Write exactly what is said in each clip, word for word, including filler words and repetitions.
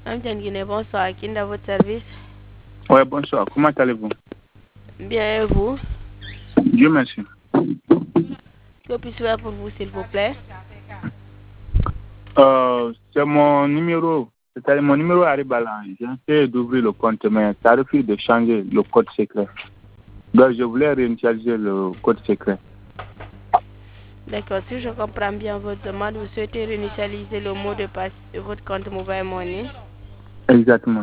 Amtian Guinée, bonsoir. Qui est à votre service? Oui, bonsoir. Comment allez-vous? Bien, et vous? Dieu merci. Que puis-je faire pour vous, s'il vous plaît? Euh, c'est mon numéro. C'est-à-dire mon numéro arrive à là. J'ai essayé d'ouvrir le compte, mais ça refuse de changer le code secret. Donc, je voulais réinitialiser le code secret. D'accord. Si je comprends bien votre demande, vous souhaitez réinitialiser le mot de passe de votre compte Mobile Money? Exactement.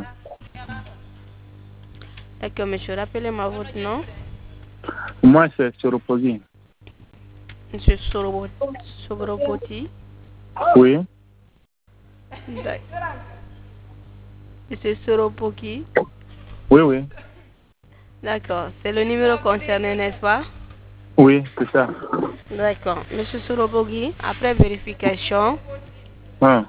D'accord, monsieur. Rappelez-moi votre nom. Moi, c'est Soropodi. Monsieur Sorobo- Sobroboti. Oui. D'accord. Monsieur Soropoki. Oui, oui. D'accord. C'est le numéro concerné, n'est-ce pas? Oui, c'est ça. D'accord. Monsieur Sorobogi, après vérification, Ah.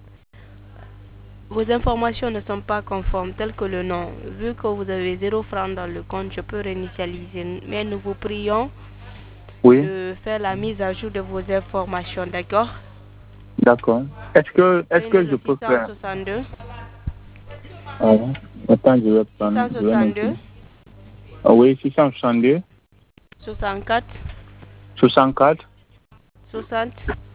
vos informations ne sont pas conformes, telles que le nom. Vu que vous avez zéro franc dans le compte, je peux réinitialiser. Mais nous vous prions Oui. de faire la mise à jour de vos informations, d'accord? D'accord. Est-ce que, est-ce Prenez que je le peux faire? six cent soixante-deux. Ah, ouais. Attends, je vais prendre. Je vais noter. six cent soixante-deux. Ah, oui, six cent soixante-deux. soixante-quatre. soixante-quatre. soixante.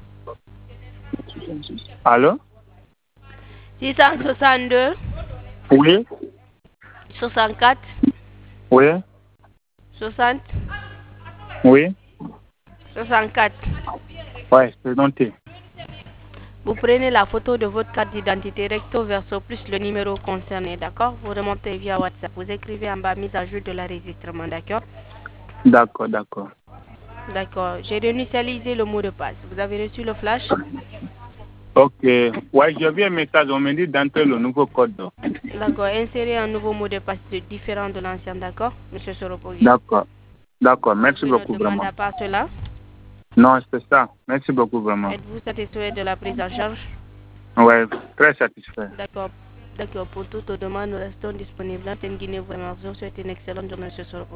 Allô? six cent soixante-deux. Oui. soixante-quatre. Oui. soixante. Oui. soixante-quatre. Ouais, c'est noté. Vous prenez la photo de votre carte d'identité recto verso plus le numéro concerné, d'accord? Vous remontez via WhatsApp. Vous écrivez en bas mise à jour de l'enregistrement, d'accord? D'accord, d'accord. D'accord. J'ai réinitialisé le mot de passe. Vous avez reçu le flash? Ok. Ouais, j'ai vu un message. On me dit d'entrer le nouveau code. D'accord. Insérez un nouveau mot de passe différent de l'ancien, d'accord, monsieur Soropogui? D'accord. D'accord. Merci Vous ne beaucoup, demandez vraiment. pas cela? Non, c'est ça. Merci beaucoup, vraiment. Êtes-vous satisfait de la prise en charge? Ouais, très satisfait. D'accord. D'accord. Pour toute demande, nous restons disponibles. En Guinée, vous remercie. Souhaitez une excellente journée, monsieur Soropogui.